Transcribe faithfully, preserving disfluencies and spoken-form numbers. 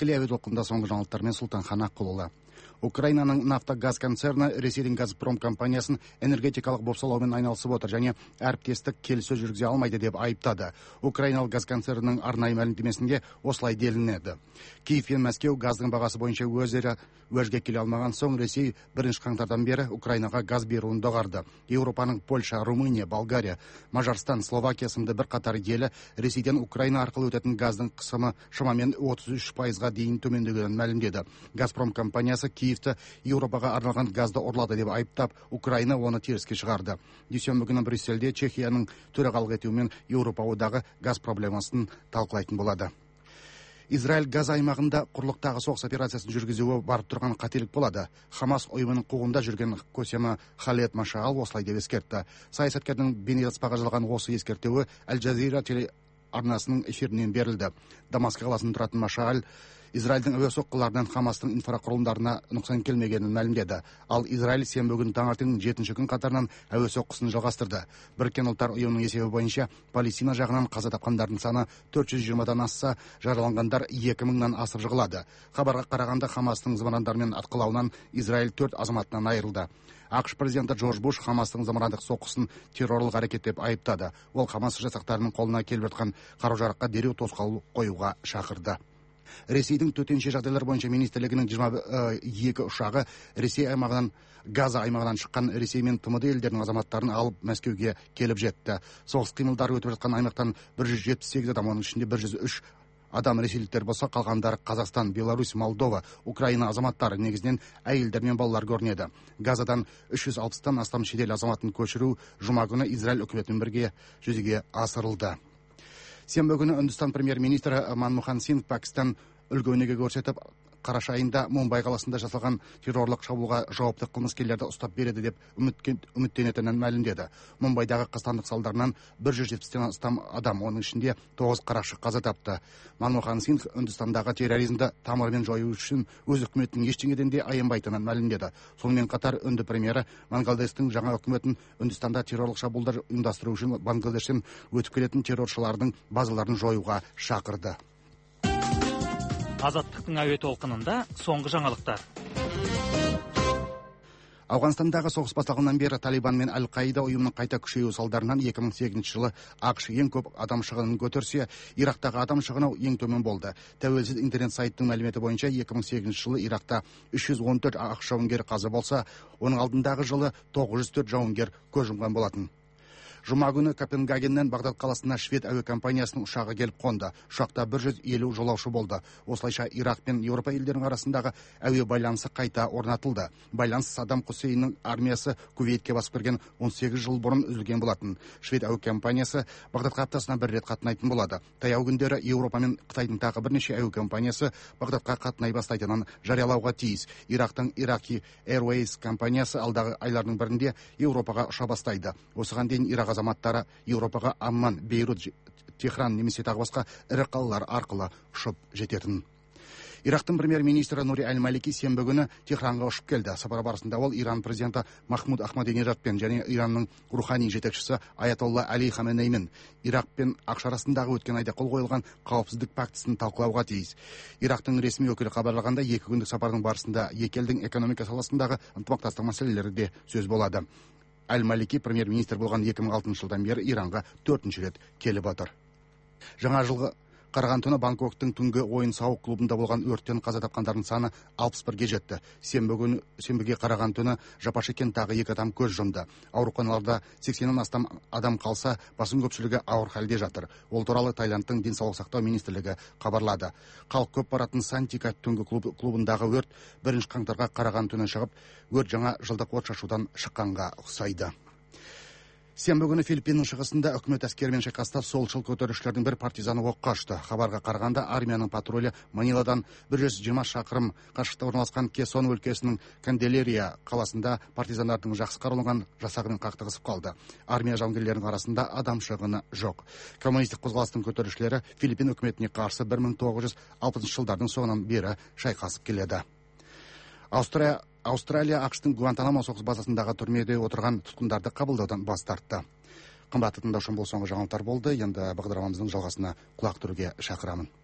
тікелей әуе толқынында соңғы жаңалықтармен Сұлтанхан Аққұлұлы. Украинаның нафтогаз концерні Ресейдің Газпром компаниясын энергетикалық бопсалаумен айналысып отыр және әріптестік келіссөз жүргізе алмайды деп айыптады. Украиналық газ концернінің арнайы мәлімдемесінде осылай делінеді. Киев пен Мәскеу газдың бағасы бойынша өзара уәжге келе алмаған соң Ресей бірінші қаңтардан бері Украинаға газ беруін доғарды. Еуропаның Польша, Румыния, Болгария, Мажарстан, Словакия сынды бір қатар елі Ресейден Украина арқылы өтетін газдың қысымы шамамен отыз үш пайызға дейін төмендегенін мәлімдеді. Газпром компаниясы Киевті Еуропаға арналған газды ұрлады деп айыптап, Украина оны теріске шығарды. Дүйсенбі күні Брюссельде Чехияның төрағалық етуімен Еуропа одағы газ проблемасын талқылайтын болады. Израиль газ аймағында құрлықтағы соғыс операциясын жүргізуі барып тұрған қателік болады. Хамас ұйымының қуғында жүрген көсемі Халед Машаал осылай деп ескертті. Саясаткердің бейнетаспаға жазылған осы ескертуі Аль-Джазира телеарнасының эфирінен берілді. Дамаск қаласында тұратын Машаал Израильдің әуе соққыларынан Хамастың инфрақұрылымдарына нұқсан келмегенін мәлімдеді. Ал Израиль сенбі күні таңертең жетінші күн қатарынан әуе соққысын жалғастырды. Біріккен ұлттар ұйымының есебі бойынша Палестина жағынан қаза тапқандардың саны төрт жүз жиырмадан асса, жараланғандар екі мыңнан асып жығылады. Хабарға қарағанда Хамастың зымырандармен атқылауынан Израиль төрт азаматынан айырылды. ақш президенті Джордж Буш Хамастың зымырандық соққысын террорлық әрекет деп айыптады. Ол Хамас жасақтарының қолына келіп жатқан қару-жараққа дереу тосқауыл қоюға шақырды. Ресейдің төтенше жағдайлар бойынша министрлігінің жиырма екі ұшағы Ресей аймағынан Газа аймағынан шыққан Ресей мен тмд елдерінің азаматтарын алып Мәскеуге келіп жетті. Соғыс қимылдары өтіп жатқан аймақтан бір жүз жетпіс сегіз адам, оның ішінде бір жүз үш адам ресейліктер болса, қалғандары Қазақстан, Беларусь, Молдова, Украина азаматтары, негізінен әйелдер мен балалар көрінеді. Газадан үш жүз алпыстан астам шетел азаматын көшіру жұма күні Израиль үкіметімен бірге жүзеге асырылды. Сенбі күні Үндістан премьер-министрі Манмохан Сингх Пәкістан үлгі-өнеге көрсетіп, қараша айында Мумбай қаласында жасалған террорлық шабуылға жауапты қылмыскерлерді ұстап береді деп үміттенетінін мәлімдеді. Мумбайдағы қастандық салдарынан бір жүз жетпістен астам адам, оның ішінде тоғыз қарақшы қаза тапты. Манмохан Сингх Үндістандағы терроризмді тамырымен жою үшін өз үкіметінің ештеңеден де аянбайтынын мәлімдеді. Сонымен қатар үнді премьері Бангладештің жаңа үкіметін Үндістанда террорлық шабуылдар ұйымдастыру үшін Бангладештен өтіп келетін терроршылардың базаларын жоюға шақырды. Азаттықтың әуе толқынында соңғы жаңалықтар. Ауғанстандағы соғыс басталғаннан бері Талибан мен Аль-Қаида ұйымының қайта күшеюі салдарынан екі мың сегізінші жылы ақш ең көп адам шығынын көтерсе, Ирактағы адам шығыны ең төмен болды. Тәуелсіз интернет сайттың мәліметі бойынша екі мың сегізінші жылы Иракта үш жүз он төрт ақш жауынгер қаза болса, оның алдындағы жылы тоғыз жүз төрт жауынгер көз жұмған болатын. Жұма күні Копенгагеннен Бағдад қаласына швед әуе компаниясының ұшағы келіп қонды. Ұшақта бір жүз елу жолаушы болды. Осылайша Ирак пен Еуропа елдерінің арасындағы әуе байланысы қайта орнатылды. Байланыс Саддам Хусейннің армиясы Кувейтке басып кірген он сегіз жыл бұрын үзілген болатын. Швед әуе компаниясы Бағдадқа аптасына бір рет қатынайтын болады. Таяу күндері Еуропа мен Қытайдың тағы бірнеше әуе компаниясы Бағдадқа қатынай бастайтынын жариялауға тиіс. Ирактың Iraqi Airways компаниясы алдағы айлардың бірінде Еуропаға ұша бастайды. Осыған дейін Ирак азаматтары Еуропаға Амман, Бейрут, Техран немесе тағы басқа ірі қалалар арқылы ұшып жететін. Ирактың премьер-министрі Нури Аль-Малики сенбі күні Техранға ұшып келді. Сапар барысында ол Иран президенті Махмуд Ахмадинежадпен және Иранның рухани жетекшісі Аятолла Али Хаменеймен Ирак пен ақш арасындағы өткен айда қол қойылған қауіпсіздік пактісін талқылауға тиіс. Ирактың ресми өкілі хабарлағанда, екі күндік сапардың барысында екі елдің экономика саласындағы ынтымақтастық мәселелері де сөз болады. Аль-Малики премьер-министр болған екі мың алтыншы жылдан бері Иранға төртінші рет келіп отыр. Жаңа жылғы қараған түні Бангкоктың түнгі ойын-сауық клубында болған өрттен қаза тапқандардың саны алпыс бірге жетті. Сенбі күні сенбіге қараған түні Жапашы кенттағы екі адам көз жұмды. Ауруханаларда сексеннен астам адам қалса, басым көпшілігі ауыр халде жатыр. Ол туралы Таиландтың денсаулық сақтау министрлігі хабарлады. Халық көп баратын Сантика түнгі клуб, клубындағы өрт бірінші қаңтарға қараған түні шығып, өрт жаңа жылдық отшашудан шыққанға ұқсайды. Сенбі күні Филиппиннің шығысында үкімет әскерімен шайқаста солшыл көтерілісшілердің бір партизаны оққа ұшты. Хабарға қарағанда армияның патрулі Маниладан бір жүз жиырма шақырым қашықта орналасқан Кесон өлкесінің Канделерия қаласында партизандардың жақсы қаруланған жасағымен қақтығысып қалды. Армия жауынгерлерінің арасында адам шығыны жоқ. Коммунистік қозғалыстың көтерілісшілері Филиппин үкіметіне қарсы бір мың тоғыз жүз алпысыншы жылдардың соңынан бері шайқасып келеді. Аустрия Аустралия ақштың Гуантанамо соғыс базасындағы түрмеде отырған тұтқындарды қабылдаудан бас тартты. Қымбатты тыңдаушым, бұл соңғы жаңалықтар болды. Енді бағдарламамыздың жалғасына құлақ тұруге шақырамын.